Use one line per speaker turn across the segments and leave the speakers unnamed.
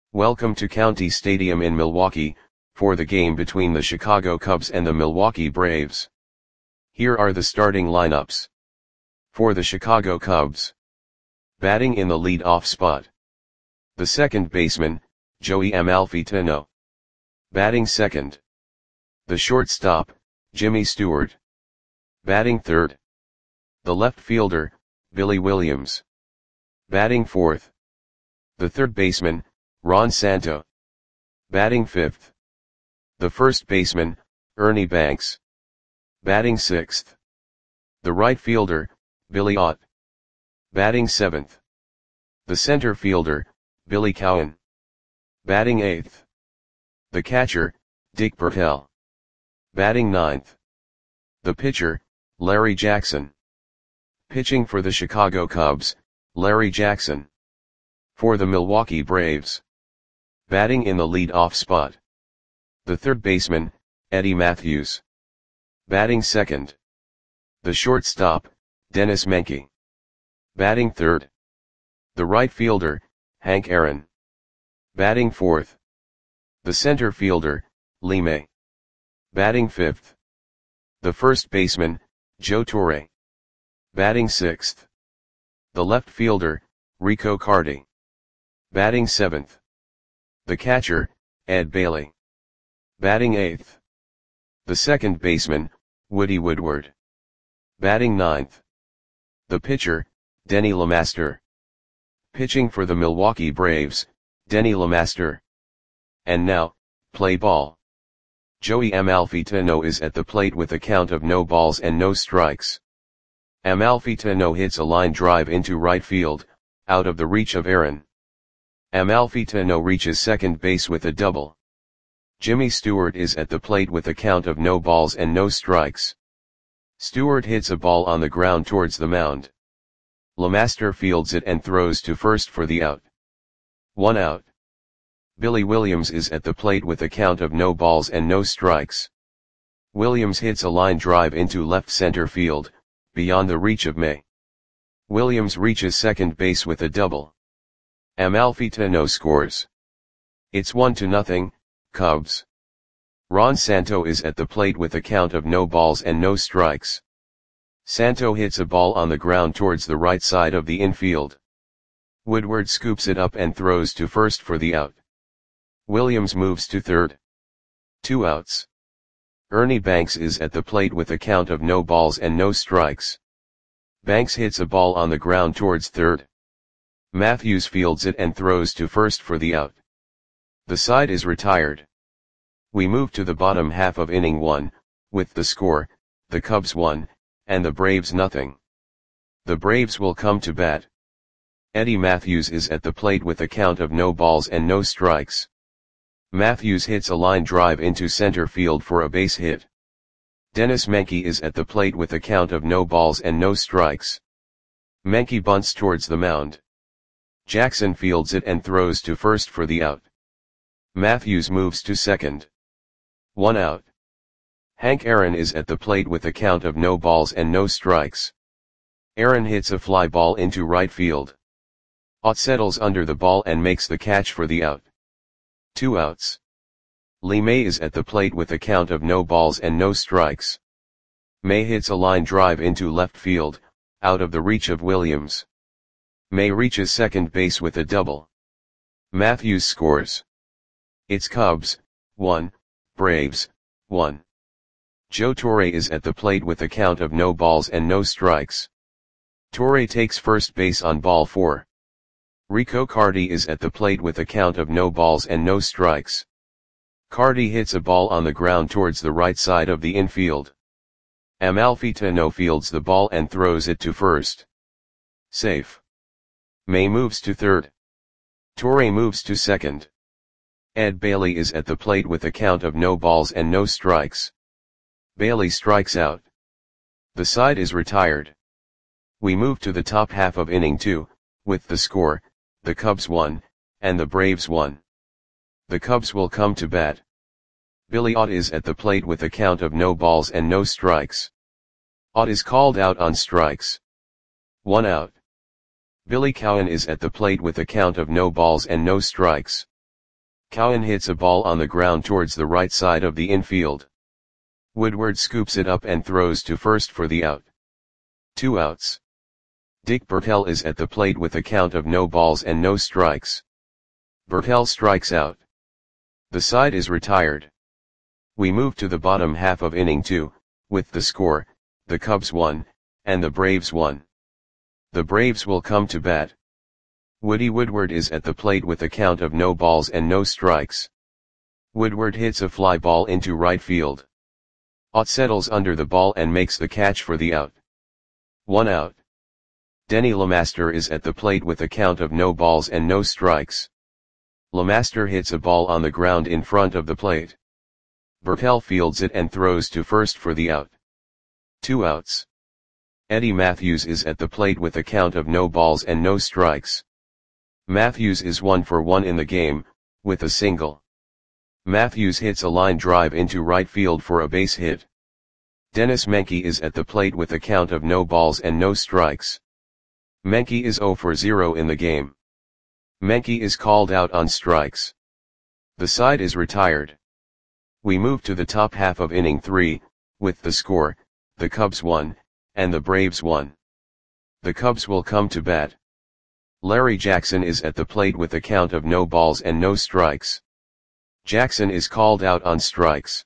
Welcome to County Stadium in Milwaukee, for the game between the Chicago Cubs and the Milwaukee Braves. Here are the starting lineups. For the Chicago Cubs. Batting in the lead-off spot. The second baseman, Joey Amalfitano. Batting second. The shortstop, Jimmy Stewart. Batting third. The left fielder, Billy Williams. Batting fourth. The third baseman, Ron Santo. Batting fifth. The first baseman, Ernie Banks. Batting sixth. The right fielder, Billy Ott. Batting seventh. The center fielder, Billy Cowan. Batting eighth. The catcher, Dick Bertel. Batting ninth. The pitcher, Larry Jackson. Pitching for the Chicago Cubs, Larry Jackson. For the Milwaukee Braves. Batting in the lead-off spot. The third baseman, Eddie Mathews. Batting second. The shortstop, Dennis Menke. Batting third. The right fielder, Hank Aaron. Batting fourth. The center fielder, Lee May. Batting fifth. The first baseman, Joe Torre. Batting sixth. The left fielder, Rico Carty. Batting seventh. The catcher, Ed Bailey. Batting eighth. The second baseman, Woody Woodward. Batting ninth. The pitcher, Denny LeMaster. Pitching for the Milwaukee Braves, Denny LeMaster. And now, play ball. Joey Amalfitano is at the plate with a count of no balls and no strikes. Amalfitano hits a line drive into right field, out of the reach of Aaron. Amalfitano reaches second base with a double. Jimmy Stewart is at the plate with a count of no balls and no strikes. Stewart hits a ball on the ground towards the mound. LeMaster fields it and throws to first for the out. 1 out. Billy Williams is at the plate with a count of no balls and no strikes. Williams hits a line drive into left center field, beyond the reach of May. Williams reaches second base with a double. Amalfitano scores. It's 1-0, Cubs. Ron Santo is at the plate with a count of no balls and no strikes. Santo hits a ball on the ground towards the right side of the infield. Woodward scoops it up and throws to first for the out. Williams moves to third. 2 outs. Ernie Banks is at the plate with a count of no balls and no strikes. Banks hits a ball on the ground towards third. Mathews fields it and throws to first for the out. The side is retired. We move to the bottom half of inning 1, with the score, the Cubs 1, and the Braves 0. The Braves will come to bat. Eddie Mathews is at the plate with a count of no balls and no strikes. Mathews hits a line drive into center field for a base hit. Dennis Menke is at the plate with a count of no balls and no strikes. Menke bunts towards the mound. Jackson fields it and throws to first for the out. Mathews moves to second. 1 out. Hank Aaron is at the plate with a count of no balls and no strikes. Aaron hits a fly ball into right field. Ott settles under the ball and makes the catch for the out. 2 outs. Lee May is at the plate with a count of no balls and no strikes. May hits a line drive into left field, out of the reach of Williams. May reaches second base with a double. Mathews scores. It's Cubs 1, Braves 1. Joe Torre is at the plate with a count of no balls and no strikes. Torre takes first base on ball 4. Rico Carty is at the plate with a count of no balls and no strikes. Carty hits a ball on the ground towards the right side of the infield. Amalfitano fields the ball and throws it to first. Safe. May moves to third. Torre moves to second. Ed Bailey is at the plate with a count of no balls and no strikes. Bailey strikes out. The side is retired. We move to the top half of inning 2, with the score, the Cubs 1, and the Braves 1. The Cubs will come to bat. Billy Ott is at the plate with a count of no balls and no strikes. Ott is called out on strikes. 1 out. Billy Cowan is at the plate with a count of no balls and no strikes. Cowan hits a ball on the ground towards the right side of the infield. Woodward scoops it up and throws to first for the out. 2 outs. Dick Bertel is at the plate with a count of no balls and no strikes. Bertel strikes out. The side is retired. We move to the bottom half of inning 2, with the score, the Cubs 1, and the Braves 1. The Braves will come to bat. Woody Woodward is at the plate with a count of no balls and no strikes. Woodward hits a fly ball into right field. Ott settles under the ball and makes the catch for the out. 1 out. Denny LeMaster is at the plate with a count of no balls and no strikes. LeMaster hits a ball on the ground in front of the plate. Bertel fields it and throws to first for the out. 2 outs. Eddie Matthews is at the plate with a count of no balls and no strikes. Matthews is 1 for 1 in the game, with a single. Matthews hits a line drive into right field for a base hit. Dennis Menke is at the plate with a count of no balls and no strikes. Menke is 0 for 0 in the game. Menke is called out on strikes. The side is retired. We move to the top half of inning 3, with the score, the Cubs 1, and the Braves 1. The Cubs will come to bat. Larry Jackson is at the plate with a count of no balls and no strikes. Jackson is called out on strikes.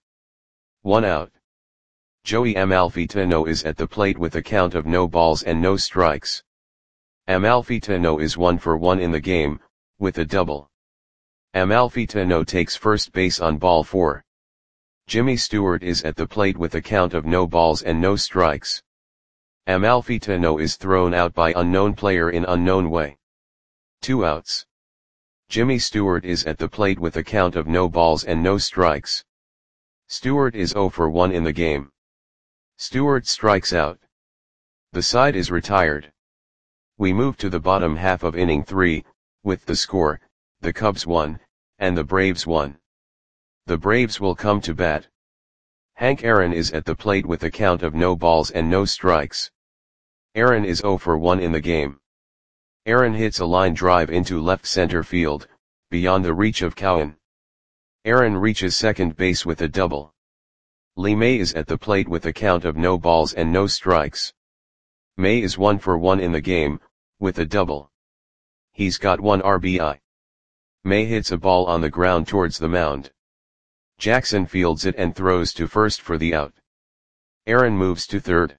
1 out. Joey Amalfitano is at the plate with a count of no balls and no strikes. Amalfitano is 1 for 1 in the game, with a double. Amalfitano takes first base on ball 4. Jimmy Stewart is at the plate with a count of no balls and no strikes. Amalfitano is thrown out by unknown player in unknown way. 2 outs. Jimmy Stewart is at the plate with a count of no balls and no strikes. Stewart is 0 for 1 in the game. Stewart strikes out. The side is retired. We move to the bottom half of inning 3, with the score, the Cubs 1, and the Braves 1. The Braves will come to bat. Hank Aaron is at the plate with a count of no balls and no strikes. Aaron is 0 for 1 in the game. Aaron hits a line drive into left center field, beyond the reach of Cowan. Aaron reaches second base with a double. Lee May is at the plate with a count of no balls and no strikes. May is 1 for 1 in the game, with a double. He's got 1 RBI. May hits a ball on the ground towards the mound. Jackson fields it and throws to first for the out. Aaron moves to third.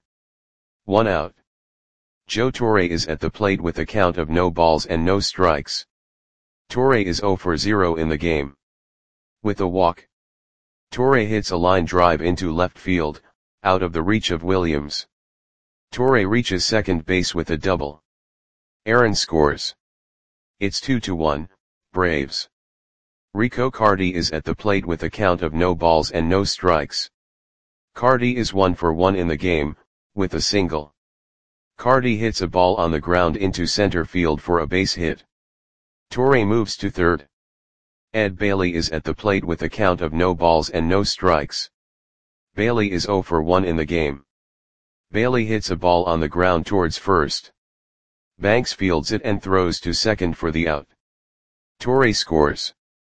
1 out. Joe Torre is at the plate with a count of no balls and no strikes. Torre is 0 for 0 in the game. With a walk. Torre hits a line drive into left field, out of the reach of Williams. Torre reaches second base with a double. Aaron scores. It's 2-1, Braves. Rico Cardi is at the plate with a count of no balls and no strikes. Cardi is 1 for 1 in the game, with a single. Cardi hits a ball on the ground into center field for a base hit. Torre moves to third. Ed Bailey is at the plate with a count of no balls and no strikes. Bailey is 0 for 1 in the game. Bailey hits a ball on the ground towards first. Banks fields it and throws to second for the out. Torre scores.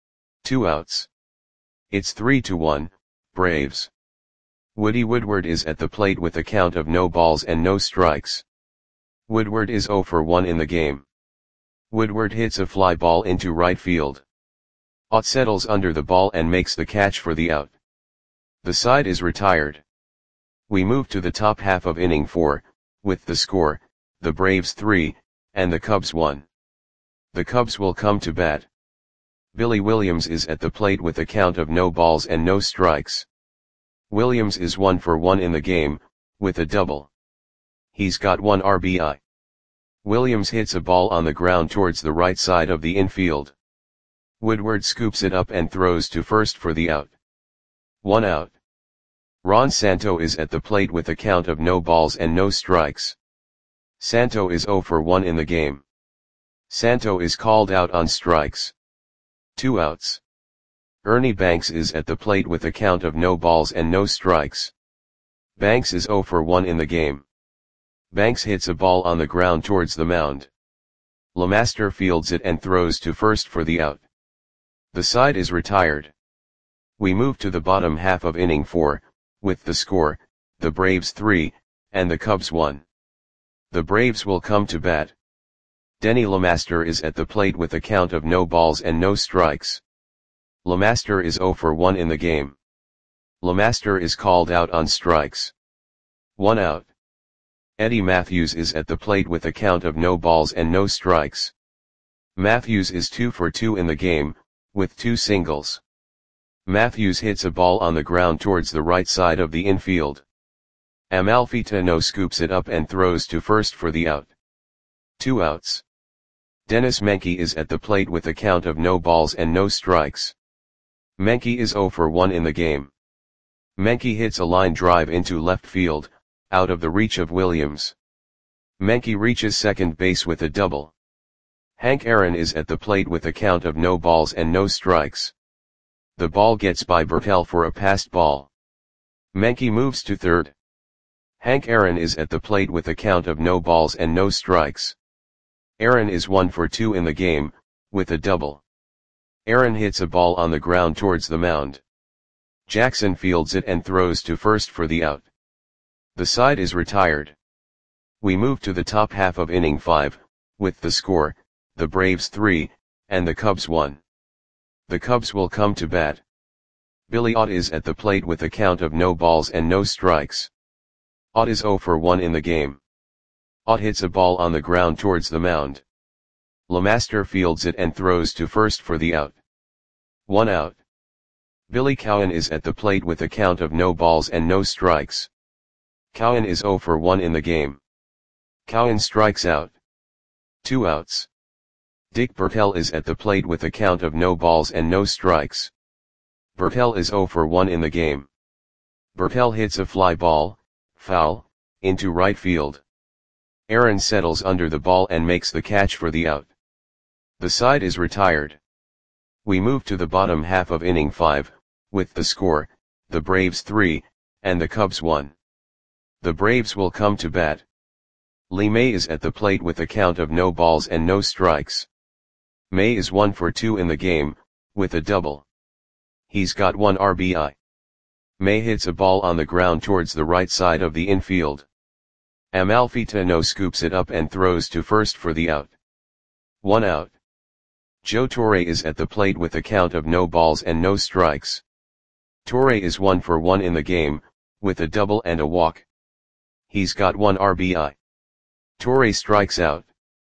2 outs. It's 3-1, Braves. Woody Woodward is at the plate with a count of no balls and no strikes. Woodward is 0 for 1 in the game. Woodward hits a fly ball into right field. Ott settles under the ball and makes the catch for the out. The side is retired. We move to the top half of inning 4, with the score, the Braves 3, and the Cubs 1. The Cubs will come to bat. Billy Williams is at the plate with a count of no balls and no strikes. Williams is 1 for 1 in the game, with a double. He's got 1 RBI. Williams hits a ball on the ground towards the right side of the infield. Woodward scoops it up and throws to first for the out. 1 out. Ron Santo is at the plate with a count of no balls and no strikes. Santo is 0 for 1 in the game. Santo is called out on strikes. 2 outs. Ernie Banks is at the plate with a count of no balls and no strikes. Banks is 0 for 1 in the game. Banks hits a ball on the ground towards the mound. LeMaster fields it and throws to first for the out. The side is retired. We move to the bottom half of inning 4, with the score, the Braves 3, and the Cubs 1. The Braves will come to bat. Denny LeMaster is at the plate with a count of no balls and no strikes. LeMaster is 0 for 1 in the game. LeMaster is called out on strikes. 1 out. Eddie Matthews is at the plate with a count of no balls and no strikes. Matthews is 2 for 2 in the game, with 2 singles. Matthews hits a ball on the ground towards the right side of the infield. Amalfitano scoops it up and throws to first for the out. 2 outs. Dennis Menke is at the plate with a count of no balls and no strikes. Menke is 0 for 1 in the game. Menke hits a line drive into left field, out of the reach of Williams. Menke reaches second base with a double. Hank Aaron is at the plate with a count of no balls and no strikes. The ball gets by Bertel for a passed ball. Menke moves to third. Hank Aaron is at the plate with a count of no balls and no strikes. Aaron is 1 for 2 in the game, with a double. Aaron hits a ball on the ground towards the mound. Jackson fields it and throws to first for the out. The side is retired. We move to the top half of inning 5, with the score, the Braves 3, and the Cubs 1. The Cubs will come to bat. Billy Ott is at the plate with a count of no balls and no strikes. Ott is 0 for 1 in the game. Ott hits a ball on the ground towards the mound. LeMaster fields it and throws to first for the out. 1 out. Billy Cowan is at the plate with a count of no balls and no strikes. Cowan is 0 for 1 in the game. Cowan strikes out. 2 outs. Dick Bertel is at the plate with a count of no balls and no strikes. Bertel is 0 for 1 in the game. Bertel hits a fly ball, foul, into right field. Aaron settles under the ball and makes the catch for the out. The side is retired. We move to the bottom half of inning 5, with the score, the Braves 3, and the Cubs 1. The Braves will come to bat. Lee May is at the plate with a count of no balls and no strikes. May is 1 for 2 in the game, with a double. He's got 1 RBI. May hits a ball on the ground towards the right side of the infield. Amalfitano scoops it up and throws to first for the out. 1 out. Joe Torre is at the plate with a count of no balls and no strikes. Torre is 1 for 1 in the game, with a double and a walk. He's got 1 RBI. Torre strikes out.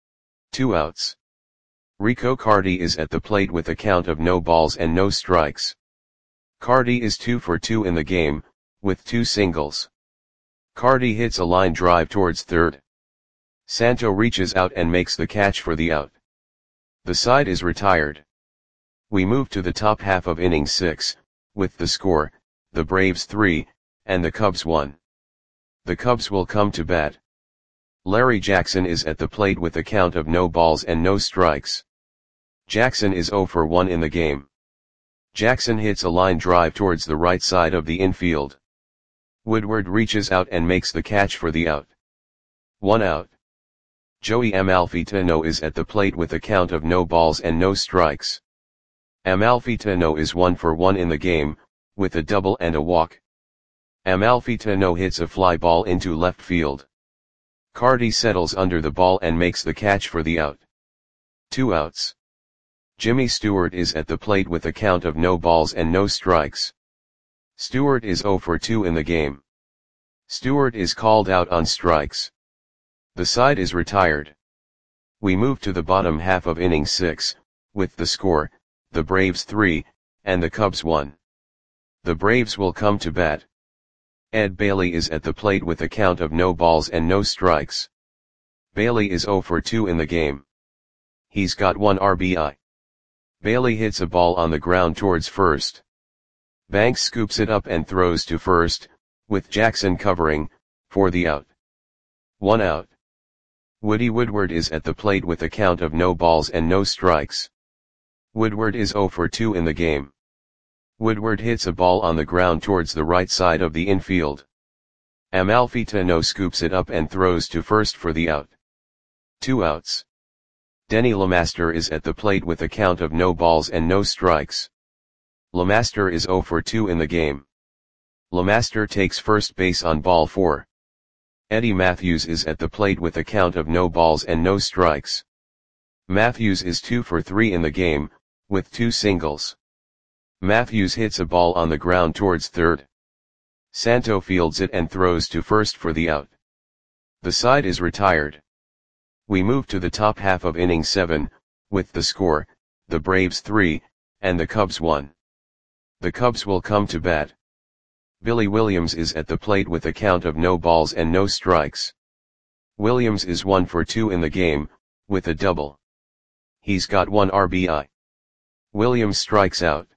2 outs. Rico Cardi is at the plate with a count of no balls and no strikes. Cardi is 2 for 2 in the game, with 2 singles. Cardi hits a line drive towards third. Santo reaches out and makes the catch for the out. The side is retired. We move to the top half of inning 6, with the score, the Braves 3, and the Cubs 1. The Cubs will come to bat. Larry Jackson is at the plate with a count of no balls and no strikes. Jackson is 0 for 1 in the game. Jackson hits a line drive towards the right side of the infield. Woodward reaches out and makes the catch for the out. 1 out. Joey Amalfitano is at the plate with a count of no balls and no strikes. Amalfitano is 1 for 1 in the game, with a double and a walk. Amalfitano hits a fly ball into left field. Cardi settles under the ball and makes the catch for the out. 2 outs. Jimmy Stewart is at the plate with a count of no balls and no strikes. Stewart is 0 for 2 in the game. Stewart is called out on strikes. The side is retired. We move to the bottom half of inning 6, with the score, the Braves 3, and the Cubs 1. The Braves will come to bat. Ed Bailey is at the plate with a count of no balls and no strikes. Bailey is 0 for 2 in the game. He's got 1 RBI. Bailey hits a ball on the ground towards first. Banks scoops it up and throws to first, with Jackson covering, for the out. 1 out. Woody Woodward is at the plate with a count of no balls and no strikes. Woodward is 0 for 2 in the game. Woodward hits a ball on the ground towards the right side of the infield. Amalfitano scoops it up and throws to first for the out. 2 outs. Denny LeMaster is at the plate with a count of no balls and no strikes. LeMaster is 0 for 2 in the game. LeMaster takes first base on ball 4. Eddie Matthews is at the plate with a count of no balls and no strikes. Matthews is 2 for 3 in the game, with 2 singles. Matthews hits a ball on the ground towards third. Santo fields it and throws to first for the out. The side is retired. We move to the top half of inning 7, with the score, the Braves 3, and the Cubs 1. The Cubs will come to bat. Billy Williams is at the plate with a count of no balls and no strikes. Williams is 1 for 2 in the game, with a double. He's got 1 RBI. Williams strikes out.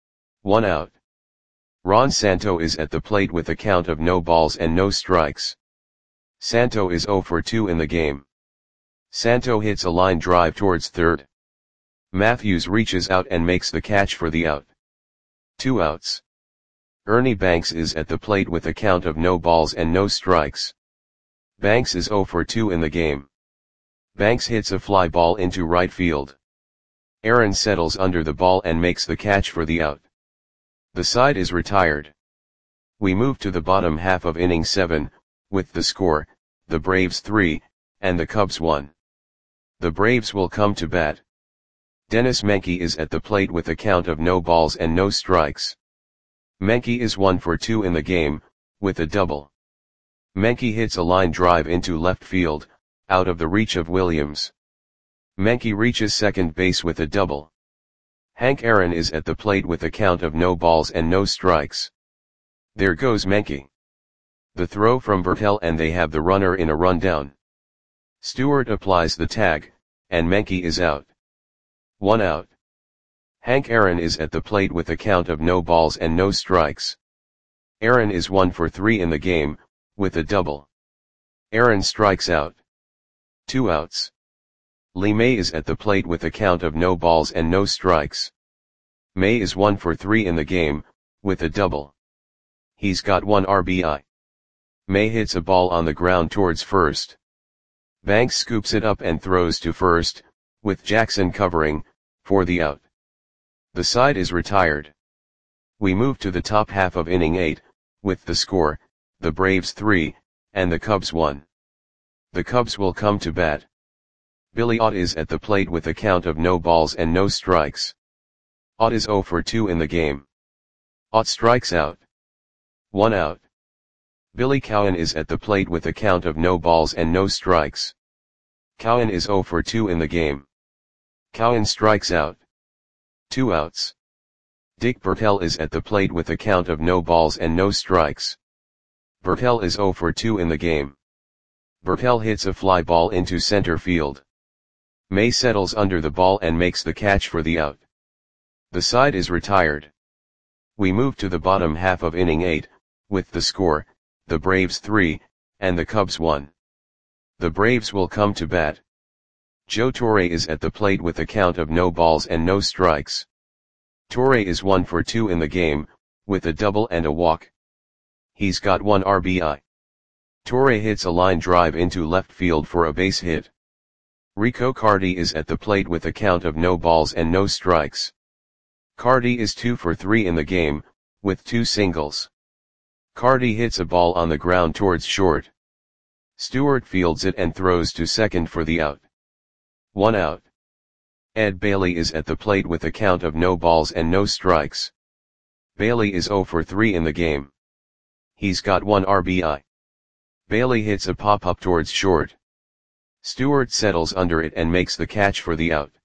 1 out. Ron Santo is at the plate with a count of no balls and no strikes. Santo is 0 for 2 in the game. Santo hits a line drive towards third. Matthews reaches out and makes the catch for the out. 2 outs. Ernie Banks is at the plate with a count of no balls and no strikes. Banks is 0 for 2 in the game. Banks hits a fly ball into right field. Aaron settles under the ball and makes the catch for the out. The side is retired. We move to the bottom half of inning 7, with the score, the Braves 3, and the Cubs 1. The Braves will come to bat. Dennis Menke is at the plate with a count of no balls and no strikes. Menke is 1 for 2 in the game, with a double. Menke hits a line drive into left field, out of the reach of Williams. Menke reaches second base with a double. Hank Aaron is at the plate with a count of no balls and no strikes. There goes Menke. The throw from Bertel and they have the runner in a rundown. Stewart applies the tag, and Menke is out. 1 out. Hank Aaron is at the plate with a count of no balls and no strikes. Aaron is 1 for 3 in the game, with a double. Aaron strikes out. 2 outs. Lee May is at the plate with a count of no balls and no strikes. May is 1 for 3 in the game, with a double. He's got 1 RBI. May hits a ball on the ground towards first. Banks scoops it up and throws to first, with Jackson covering, for the out. The side is retired. We move to the top half of inning 8, with the score, the Braves 3, and the Cubs 1. The Cubs will come to bat. Billy Ott is at the plate with a count of no balls and no strikes. Ott is 0 for 2 in the game. Ott strikes out. 1 out. Billy Cowan is at the plate with a count of no balls and no strikes. Cowan is 0 for 2 in the game. Cowan strikes out. 2 outs. Dick Bertel is at the plate with a count of no balls and no strikes. Bertel is 0 for 2 in the game. Bertel hits a fly ball into center field. May settles under the ball and makes the catch for the out. The side is retired. We move to the bottom half of inning 8, with the score, the Braves 3, and the Cubs 1. The Braves will come to bat. Joe Torre is at the plate with a count of no balls and no strikes. Torre is 1 for 2 in the game, with a double and a walk. He's got 1 RBI. Torre hits a line drive into left field for a base hit. Rico Cardi is at the plate with a count of no balls and no strikes. Cardi is 2 for 3 in the game, with 2 singles. Cardi hits a ball on the ground towards short. Stewart fields it and throws to second for the out. 1 out. Ed Bailey is at the plate with a count of no balls and no strikes. Bailey is 0 for 3 in the game. He's got 1 RBI. Bailey hits a pop-up towards short. Stewart settles under it and makes the catch for the out.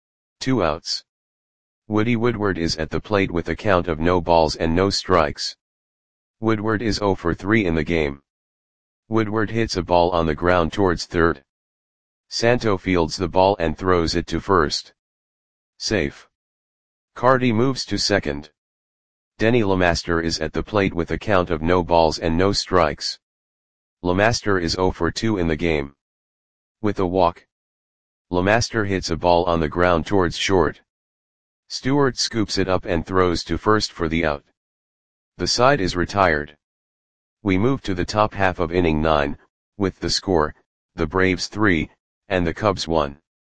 2 outs. Woody Woodward is at the plate with a count of no balls and no strikes. Woodward is 0 for 3 in the game. Woodward hits a ball on the ground towards third. Santo fields the ball and throws it to first. Safe. Cardi moves to second. Denny LeMaster is at the plate with a count of no balls and no strikes. LeMaster is 0 for 2 in the game. With a walk. LeMaster hits a ball on the ground towards short. Stewart scoops it up and throws to first for the out. The side is retired. We move to the top half of inning 9, with the score, the Braves 3, and the Cubs 1.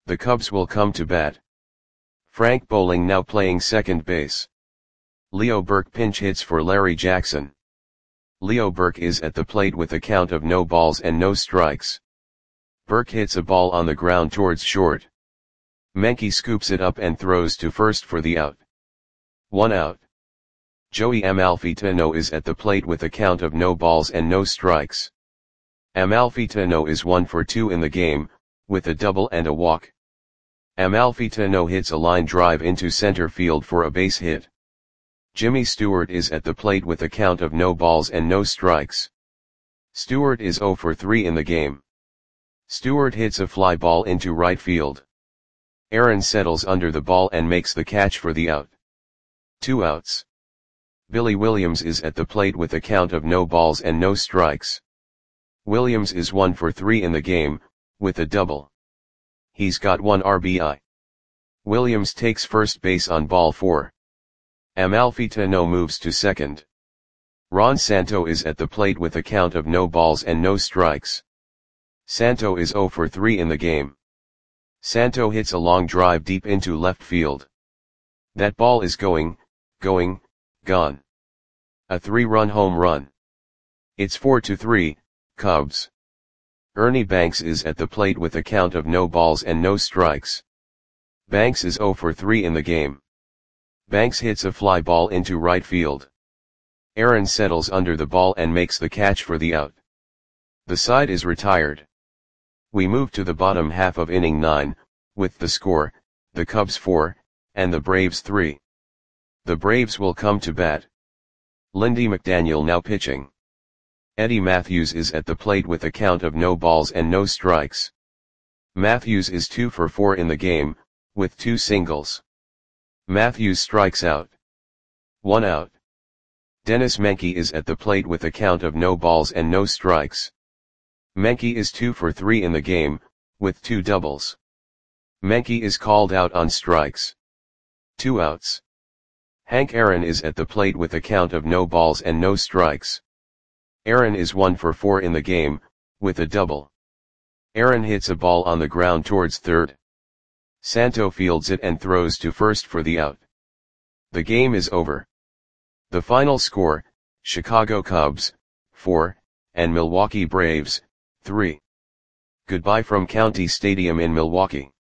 The Cubs will come to bat. Frank Bowling now playing second base. Leo Burke pinch hits for Larry Jackson. Leo Burke is at the plate with a count of no balls and no strikes. Burke hits a ball on the ground towards short. Menke scoops it up and throws to first for the out. 1 out. Joey Amalfitano is at the plate with a count of no balls and no strikes. Amalfitano is 1 for 2 in the game, with a double and a walk. Amalfitano hits a line drive into center field for a base hit. Jimmy Stewart is at the plate with a count of no balls and no strikes. Stewart is 0 for 3 in the game. Stewart hits a fly ball into right field. Aaron settles under the ball and makes the catch for the out. 2 outs. Billy Williams is at the plate with a count of no balls and no strikes. Williams is 1 for 3 in the game, with a double. He's got 1 RBI. Williams takes first base on ball 4. Amalfitano moves to second. Ron Santo is at the plate with a count of no balls and no strikes. Santo is 0 for 3 in the game. Santo hits a long drive deep into left field. That ball is gone. A 3-run home run. It's 4-3, Cubs. Ernie Banks is at the plate with a count of no balls and no strikes. Banks is 0 for 3 in the game. Banks hits a fly ball into right field. Aaron settles under the ball and makes the catch for the out. The side is retired. We move to the bottom half of inning 9, with the score, the Cubs 4, and the Braves 3. The Braves will come to bat. Lindy McDaniel now pitching. Eddie Matthews is at the plate with a count of no balls and no strikes. Matthews is 2 for 4 in the game, with 2 singles. Matthews strikes out. 1 out. Dennis Menke is at the plate with a count of no balls and no strikes. Menke is 2 for 3 in the game, with 2 doubles. Menke is called out on strikes. 2 outs. Hank Aaron is at the plate with a count of no balls and no strikes. Aaron is 1 for 4 in the game, with a double. Aaron hits a ball on the ground towards third. Santo fields it and throws to first for the out. The game is over. The final score, Chicago Cubs, 4, and Milwaukee Braves, 3. Goodbye from County Stadium in Milwaukee.